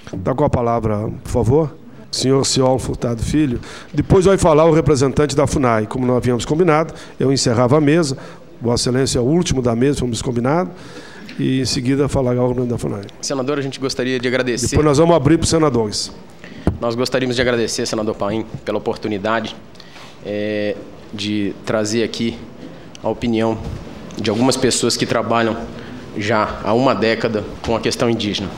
Está com a palavra, por favor. Senhor Ciol Furtado Filho. Depois vai falar o representante da FUNAI. Como nós havíamos combinado, eu encerrava a mesa. Vossa Excelência é o último da mesa, fomos combinados. E em seguida falar o nome da FUNAI. Senador, a gente gostaria de agradecer. Depois nós vamos abrir para os senadores. Nós gostaríamos de agradecer, senador Paim, pela oportunidade de trazer aqui a opinião de algumas pessoas que trabalham já há uma década com a questão indígena.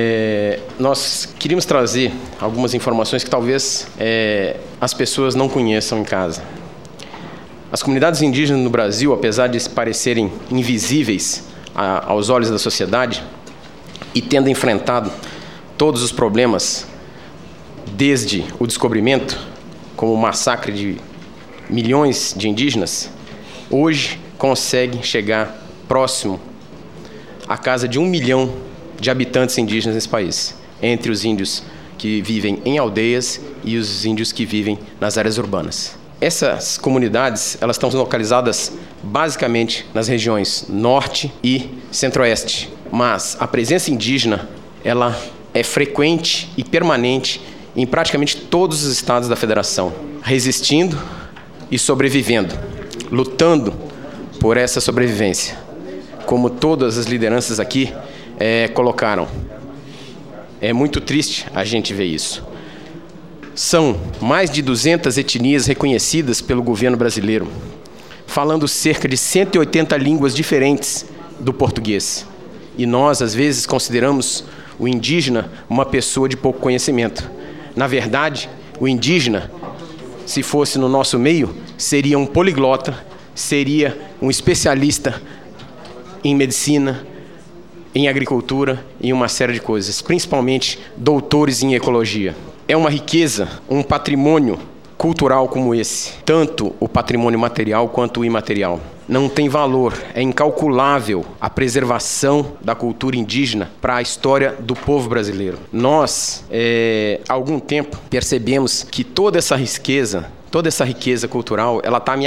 Nós queríamos trazer algumas informações que talvez as pessoas não conheçam em casa. As comunidades indígenas no Brasil, apesar de parecerem invisíveis aos olhos da sociedade e tendo enfrentado todos os problemas desde o descobrimento, como o massacre de milhões de indígenas, hoje conseguem chegar próximo à casa de 1 milhão de habitantes indígenas nesse país, entre os índios que vivem em aldeias e os índios que vivem nas áreas urbanas. Essas comunidades, elas estão localizadas basicamente nas regiões norte e centro-oeste, mas a presença indígena, ela é frequente e permanente em praticamente todos os estados da federação, resistindo e sobrevivendo, lutando por essa sobrevivência, como todas as lideranças aqui colocaram. É muito triste a gente ver isso. São mais de 200 etnias reconhecidas pelo governo brasileiro, falando cerca de 180 línguas diferentes do português. E nós, às vezes, consideramos o indígena uma pessoa de pouco conhecimento. Na verdade, o indígena, se fosse no nosso meio, seria um poliglota, seria um especialista em medicina, em agricultura e uma série de coisas, principalmente doutores em ecologia. É uma riqueza, um patrimônio cultural como esse, tanto o patrimônio material quanto o imaterial. Não tem valor, é incalculável a preservação da cultura indígena para a história do povo brasileiro. Nós, há algum tempo, percebemos que toda essa riqueza cultural, ela está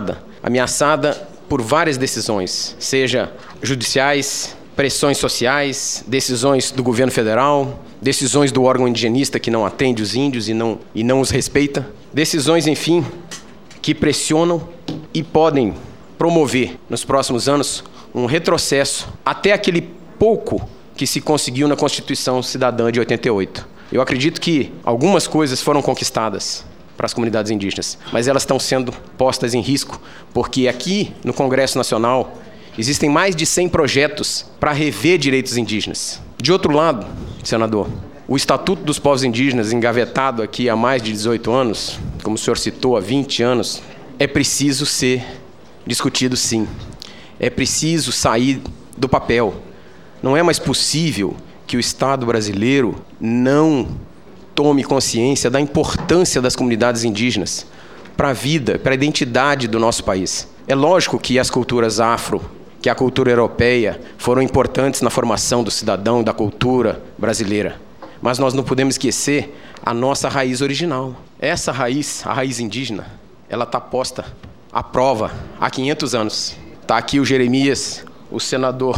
ameaçada por várias decisões, seja judiciais, pressões sociais, decisões do governo federal, decisões do órgão indigenista que não atende os índios e não os respeita, decisões, enfim, que pressionam e podem promover, nos próximos anos, um retrocesso até aquele pouco que se conseguiu na Constituição Cidadã de 88. Eu acredito que algumas coisas foram conquistadas para as comunidades indígenas, mas elas estão sendo postas em risco, porque aqui no Congresso Nacional existem mais de 100 projetos para rever direitos indígenas. De outro lado, senador, o Estatuto dos Povos Indígenas, engavetado aqui há mais de 18 anos, como o senhor citou, há 20 anos, é preciso ser discutido sim. É preciso sair do papel. Não é mais possível que o Estado brasileiro não tome consciência da importância das comunidades indígenas para a vida, para a identidade do nosso país. É lógico que as culturas afro, que a cultura europeia, foram importantes na formação do cidadão e da cultura brasileira. Mas nós não podemos esquecer a nossa raiz original. Essa raiz, a raiz indígena, ela está posta à prova há 500 anos. Está aqui o Jeremias, o senador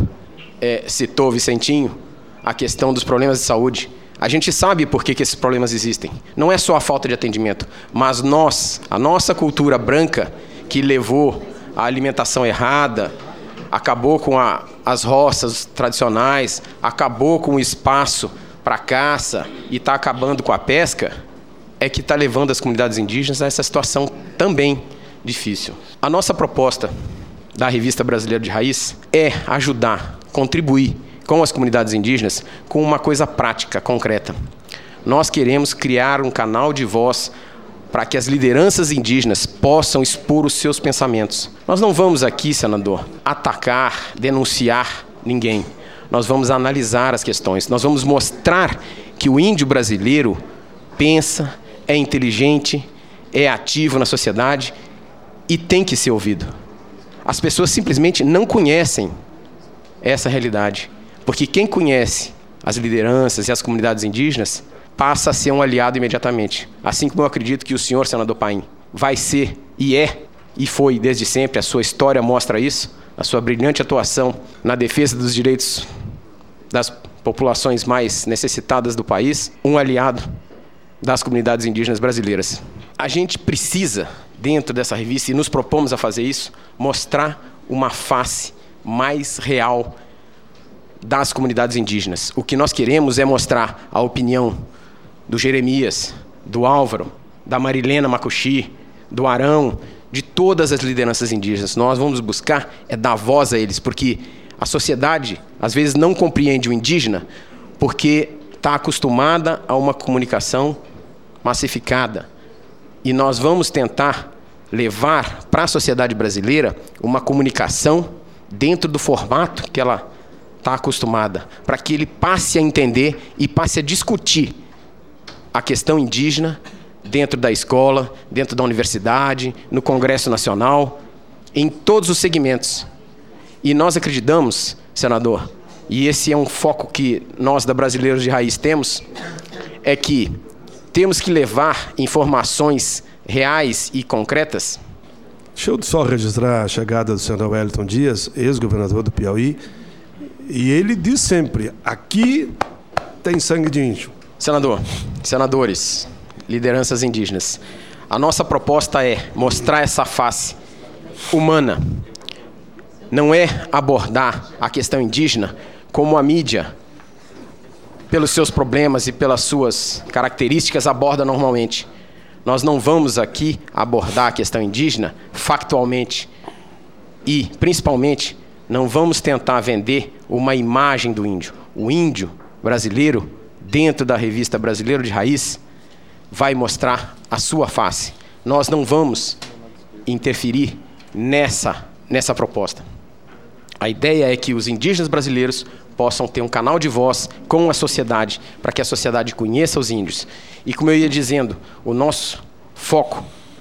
citou, Vicentinho, a questão dos problemas de saúde. A gente sabe por que esses problemas existem. Não é só a falta de atendimento, mas a nossa cultura branca, que levou à alimentação errada, acabou com as roças tradicionais, acabou com o espaço para caça e está acabando com a pesca, é que está levando as comunidades indígenas a essa situação também difícil. A nossa proposta da Revista Brasileira de Raiz é ajudar, contribuir com as comunidades indígenas com uma coisa prática, concreta. Nós queremos criar um canal de voz para que as lideranças indígenas possam expor os seus pensamentos. Nós não vamos aqui, senador, atacar, denunciar ninguém. Nós vamos analisar as questões. Nós vamos mostrar que o índio brasileiro pensa, é inteligente, é ativo na sociedade e tem que ser ouvido. As pessoas simplesmente não conhecem essa realidade, porque quem conhece as lideranças e as comunidades indígenas passa a ser um aliado imediatamente. Assim como eu acredito que o senhor, senador Paim, vai ser e foi desde sempre, a sua história mostra isso, a sua brilhante atuação na defesa dos direitos das populações mais necessitadas do país, um aliado das comunidades indígenas brasileiras. A gente precisa, dentro dessa revista, e nos propomos a fazer isso, mostrar uma face mais real das comunidades indígenas. O que nós queremos é mostrar a opinião do Jeremias, do Álvaro, da Marilena Macuxi, do Arão, de todas as lideranças indígenas. Nós vamos buscar é dar voz a eles, porque a sociedade, às vezes, não compreende o indígena porque está acostumada a uma comunicação massificada. E nós vamos tentar levar para a sociedade brasileira uma comunicação dentro do formato que ela está acostumada, para que ele passe a entender e passe a discutir a questão indígena dentro da escola, dentro da universidade, no Congresso Nacional, em todos os segmentos. E nós acreditamos, senador, e esse é um foco que nós da Brasileiros de Raiz temos, é que temos que levar informações reais e concretas. Deixa eu só registrar a chegada do senador Wellington Dias, ex-governador do Piauí, e ele diz sempre, aqui tem sangue de índio. Senador, senadores, lideranças indígenas, a nossa proposta é mostrar essa face humana. Não é abordar a questão indígena como a mídia, pelos seus problemas e pelas suas características, aborda normalmente. Nós não vamos aqui abordar a questão indígena factualmente e, principalmente, não vamos tentar vender uma imagem do índio. O índio brasileiro, dentro da revista Brasileiro de Raiz, vai mostrar a sua face. Nós não vamos interferir nessa proposta. A ideia é que os indígenas brasileiros possam ter um canal de voz com a sociedade, para que a sociedade conheça os índios. E como eu ia dizendo, o nosso foco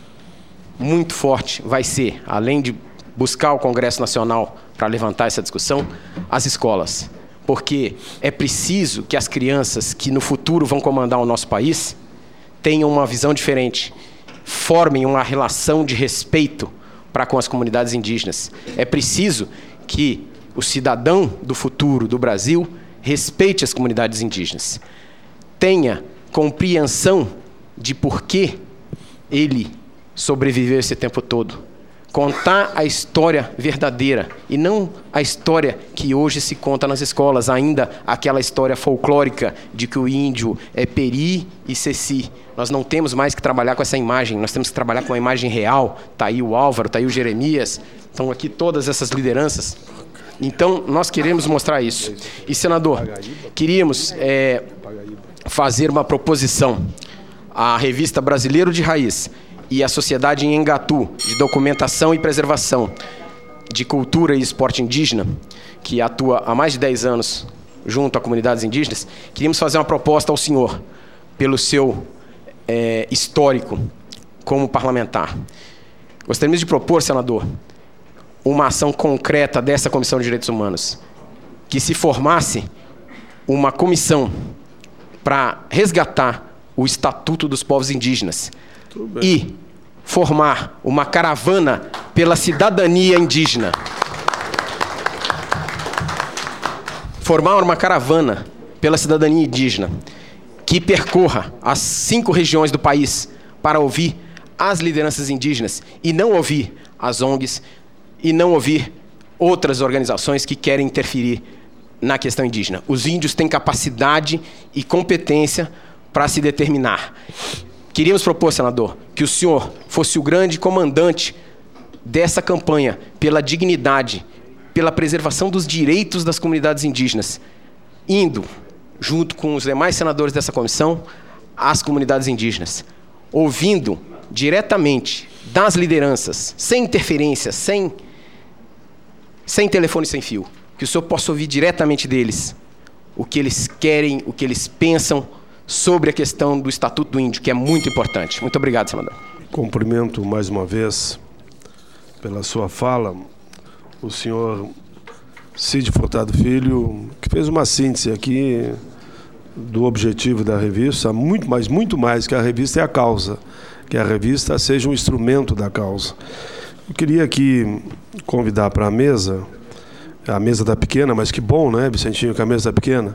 muito forte vai ser, além de buscar o Congresso Nacional para levantar essa discussão, as escolas. Porque é preciso que as crianças que no futuro vão comandar o nosso país tenham uma visão diferente, formem uma relação de respeito para com as comunidades indígenas. É preciso que o cidadão do futuro do Brasil respeite as comunidades indígenas, tenha compreensão de por que ele sobreviveu esse tempo todo, contar a história verdadeira e não a história que hoje se conta nas escolas, ainda aquela história folclórica de que o índio é peri e ceci. Nós não temos mais que trabalhar com essa imagem, nós temos que trabalhar com uma imagem real. Está aí o Álvaro, está aí o Jeremias, estão aqui todas essas lideranças. Então, nós queremos mostrar isso. E, senador, queríamos fazer uma proposição à revista Brasileiro de Raiz e à Sociedade em Engatu, de Documentação e Preservação de Cultura e Esporte Indígena, que atua há mais de 10 anos junto a comunidades indígenas. Queríamos fazer uma proposta ao senhor, pelo seu histórico como parlamentar. Gostaríamos de propor, senador, uma ação concreta dessa Comissão de Direitos Humanos, que se formasse uma comissão para resgatar o Estatuto dos Povos Indígenas e formar uma caravana pela cidadania indígena. Formar uma caravana pela cidadania indígena que percorra as 5 regiões do país para ouvir as lideranças indígenas e não ouvir as ONGs e não ouvir outras organizações que querem interferir na questão indígena. Os índios têm capacidade e competência para se determinar. Queríamos propor, senador, que o senhor fosse o grande comandante dessa campanha pela dignidade, pela preservação dos direitos das comunidades indígenas, indo, junto com os demais senadores dessa comissão, às comunidades indígenas, ouvindo diretamente das lideranças, sem interferência, sem telefone sem fio, que o senhor possa ouvir diretamente deles o que eles querem, o que eles pensam sobre a questão do Estatuto do Índio, que é muito importante. Muito obrigado, senador. Cumprimento mais uma vez pela sua fala o senhor Cid Furtado Filho, que fez uma síntese aqui do objetivo da revista, muito mais que a revista é a causa, que a revista seja um instrumento da causa. Eu queria aqui convidar para a mesa da pequena, mas que bom, né, Vicentinho, que a mesa da pequena,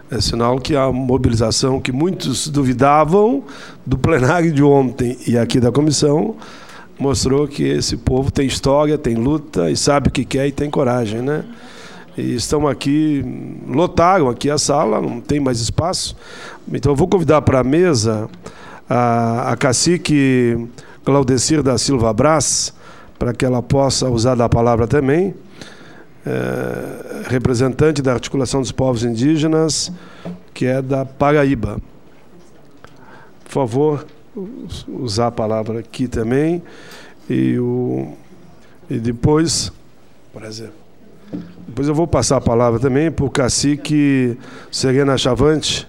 É sinal que a mobilização que muitos duvidavam do plenário de ontem e aqui da comissão mostrou que esse povo tem história, tem luta e sabe o que quer e tem coragem, né? E estão aqui, lotaram aqui a sala, não tem mais espaço. Então eu vou convidar para a mesa a cacique Claudecir da Silva Brás, para que ela possa usar da palavra também. Representante da Articulação dos Povos Indígenas, que é da Paraíba. Por favor, usar a palavra aqui também. E depois, prazer. Depois eu vou passar a palavra também para o cacique Serena Chavante,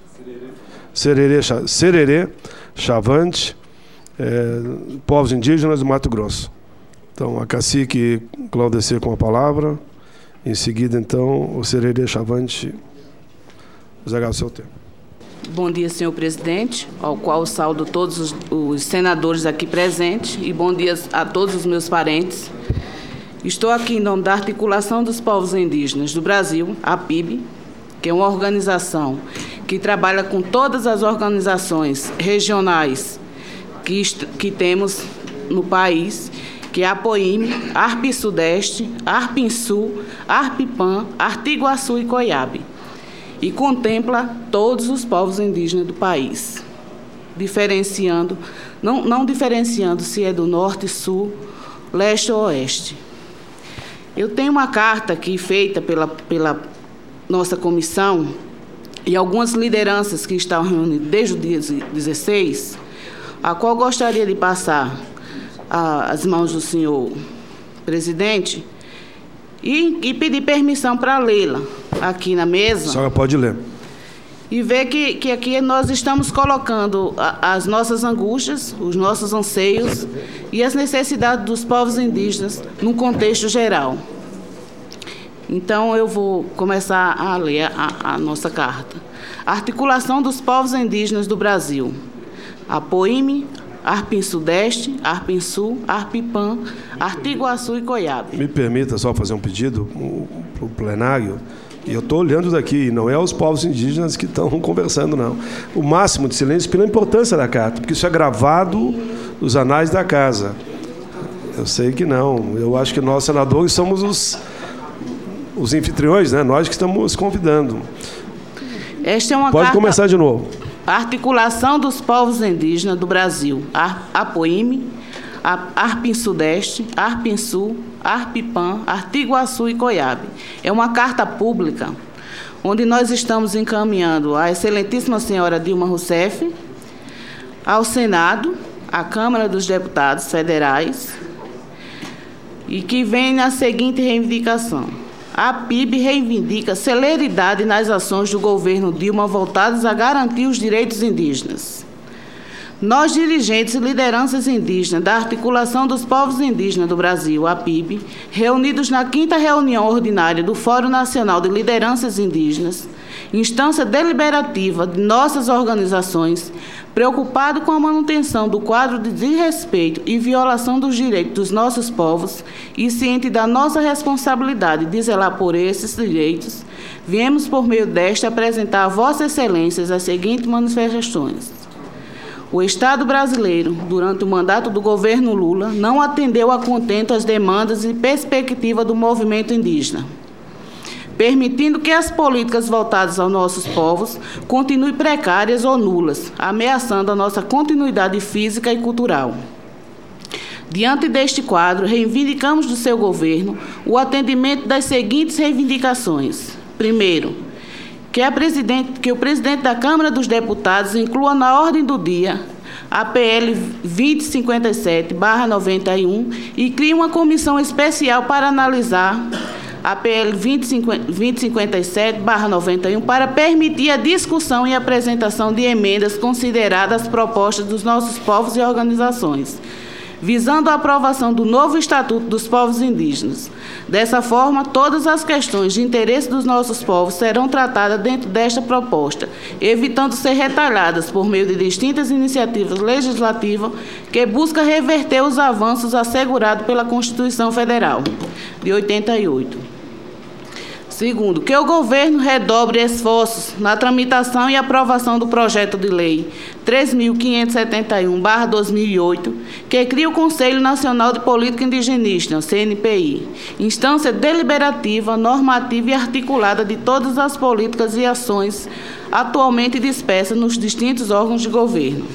Sererê Chavante, povos indígenas do Mato Grosso. Então, a cacique Claudecir com a palavra. Em seguida, então, o Sererê Chavante usará o seu tempo. Bom dia, senhor presidente, ao qual saúdo todos os senadores aqui presentes, e bom dia a todos os meus parentes. Estou aqui em nome da Articulação dos Povos Indígenas do Brasil, a PIB, que é uma organização que trabalha com todas as organizações regionais que temos no país, que é a APOIME, ARP-Sudeste, ARP-Sul, ARP-PAN, Artiguaçu e Coiabe, e contempla todos os povos indígenas do país, diferenciando, não diferenciando se é do norte, sul, leste ou oeste. Eu tenho uma carta aqui feita pela nossa comissão e algumas lideranças que estão reunidas desde o dia 16, a qual gostaria de passar às mãos do senhor presidente e pedir permissão para lê-la aqui na mesa. A senhora pode ler. E ver que aqui nós estamos colocando as nossas angústias, os nossos anseios e as necessidades dos povos indígenas num contexto geral. Então, eu vou começar a ler a nossa carta. Articulação dos Povos Indígenas do Brasil. APOIME, ARP-Sudeste, ARP-Sul, ARP-PAN, Artiguaçu e Coiabe. Me permita só fazer um pedido para o plenário. E eu estou olhando daqui, não é os povos indígenas que estão conversando, não. O máximo de silêncio pela importância da carta, porque isso é gravado nos anais da casa. Eu sei que não. Eu acho que nós, senadores, somos os anfitriões, né? Nós que estamos convidando. Esta é uma Pode carta... começar de novo. Articulação dos Povos Indígenas do Brasil. APOIME, ARP-Sudeste, ARP-Sul, ARP-PAN, Artiguaçu e Coiabe. É uma carta pública onde nós estamos encaminhando à excelentíssima senhora Dilma Rousseff, ao Senado, à Câmara dos Deputados Federais, e que vem na seguinte reivindicação. A PIB reivindica celeridade nas ações do governo Dilma voltadas a garantir os direitos indígenas. Nós, dirigentes e lideranças indígenas da Articulação dos Povos Indígenas do Brasil, a PIB, reunidos na 5ª reunião ordinária do Fórum Nacional de Lideranças Indígenas, instância deliberativa de nossas organizações, preocupado com a manutenção do quadro de desrespeito e violação dos direitos dos nossos povos e ciente da nossa responsabilidade de zelar por esses direitos, viemos por meio desta apresentar a Vossa Excelências as seguintes manifestações. O Estado brasileiro, durante o mandato do governo Lula, não atendeu a contento as demandas e perspectivas do movimento indígena, permitindo que as políticas voltadas aos nossos povos continuem precárias ou nulas, ameaçando a nossa continuidade física e cultural. Diante deste quadro, reivindicamos do seu governo o atendimento das seguintes reivindicações. Primeiro, que o presidente da Câmara dos Deputados inclua na ordem do dia a PL 2057/91 e crie uma comissão especial para analisar a PL 2057/91 para permitir a discussão e apresentação de emendas consideradas as propostas dos nossos povos e organizações, visando a aprovação do novo Estatuto dos Povos Indígenas. Dessa forma, todas as questões de interesse dos nossos povos serão tratadas dentro desta proposta, evitando ser retalhadas por meio de distintas iniciativas legislativas que buscam reverter os avanços assegurados pela Constituição Federal de 88. Segundo, que o governo redobre esforços na tramitação e aprovação do projeto de lei 3.571/2008, que cria o Conselho Nacional de Política Indigenista, CNPI, instância deliberativa, normativa e articulada de todas as políticas e ações atualmente dispersas nos distintos órgãos de governo.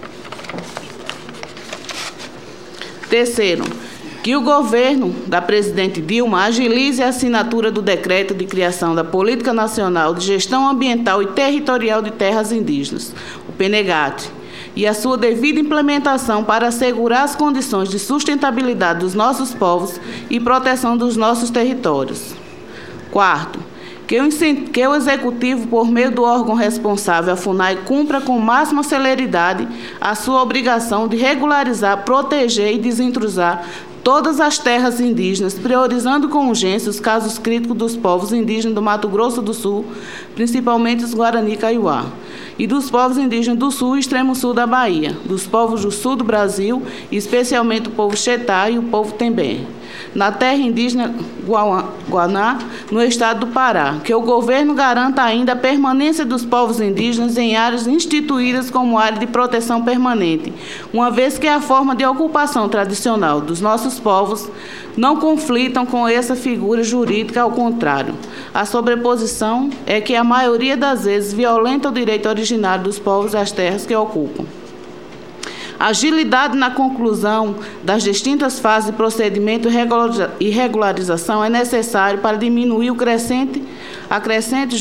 Terceiro, que o governo da presidente Dilma agilize a assinatura do decreto de criação da Política Nacional de Gestão Ambiental e Territorial de Terras Indígenas, o PNGAT, e a sua devida implementação para assegurar as condições de sustentabilidade dos nossos povos e proteção dos nossos territórios. Quarto, que o Executivo, por meio do órgão responsável, a FUNAI, cumpra com máxima celeridade a sua obrigação de regularizar, proteger e desintrusar todas as terras indígenas, priorizando com urgência os casos críticos dos povos indígenas do Mato Grosso do Sul, principalmente os Guarani Kaiowá, e dos povos indígenas do Sul e extremo sul da Bahia, dos povos do sul do Brasil, especialmente o povo Xetá e o povo Tembé, na terra indígena Guaná, no estado do Pará, que o governo garanta ainda a permanência dos povos indígenas em áreas instituídas como área de proteção permanente, uma vez que a forma de ocupação tradicional dos nossos povos não conflitam com essa figura jurídica, ao contrário. A sobreposição é que a maioria das vezes violenta o direito originário dos povos às terras que ocupam. Agilidade na conclusão das distintas fases de procedimento e regularização é necessário para diminuir a crescente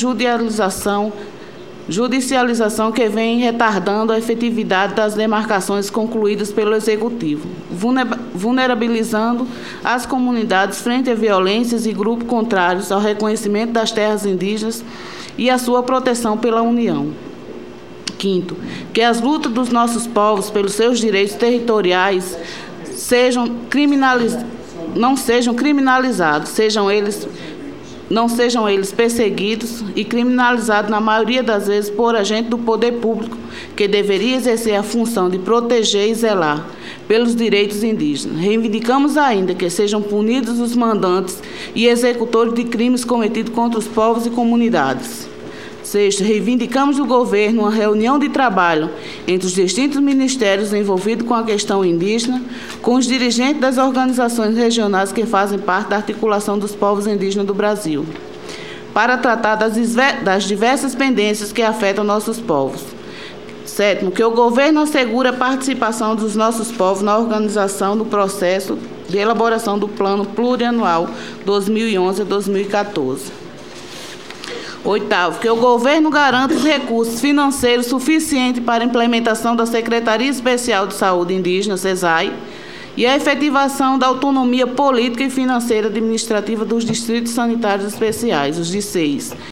judicialização que vem retardando a efetividade das demarcações concluídas pelo Executivo, vulnerabilizando as comunidades frente a violências e grupos contrários ao reconhecimento das terras indígenas e à sua proteção pela União. Quinto, que as lutas dos nossos povos pelos seus direitos territoriais não sejam criminalizados, não sejam eles perseguidos e criminalizados, na maioria das vezes, por agente do poder público, que deveria exercer a função de proteger e zelar pelos direitos indígenas. Reivindicamos ainda que sejam punidos os mandantes e executores de crimes cometidos contra os povos e comunidades. Sexto, reivindicamos do governo uma reunião de trabalho entre os distintos ministérios envolvidos com a questão indígena, com os dirigentes das organizações regionais que fazem parte da articulação dos povos indígenas do Brasil, para tratar das diversas pendências que afetam nossos povos. Sétimo, que o governo assegure a participação dos nossos povos na organização do processo de elaboração do Plano Plurianual 2011 a 2014. Oitavo, que o governo garanta os recursos financeiros suficientes para a implementação da Secretaria Especial de Saúde Indígena, SESAI, e a efetivação da autonomia política e financeira administrativa dos distritos sanitários especiais, os DICEIs.